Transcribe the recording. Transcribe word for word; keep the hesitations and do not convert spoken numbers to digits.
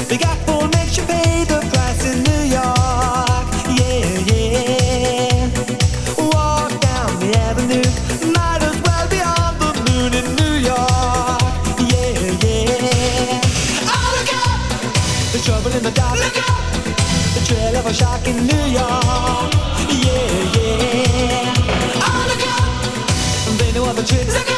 Big Apple makes you pay the price in New York. Yeah, yeah. Walk down the avenue, might as well be on the moon in New York. Yeah, yeah. Oh, look out! There's trouble in the dark. Look out! The trail of a shark in New York. Yeah, yeah. Oh, look out! They know all the tricks. Look out!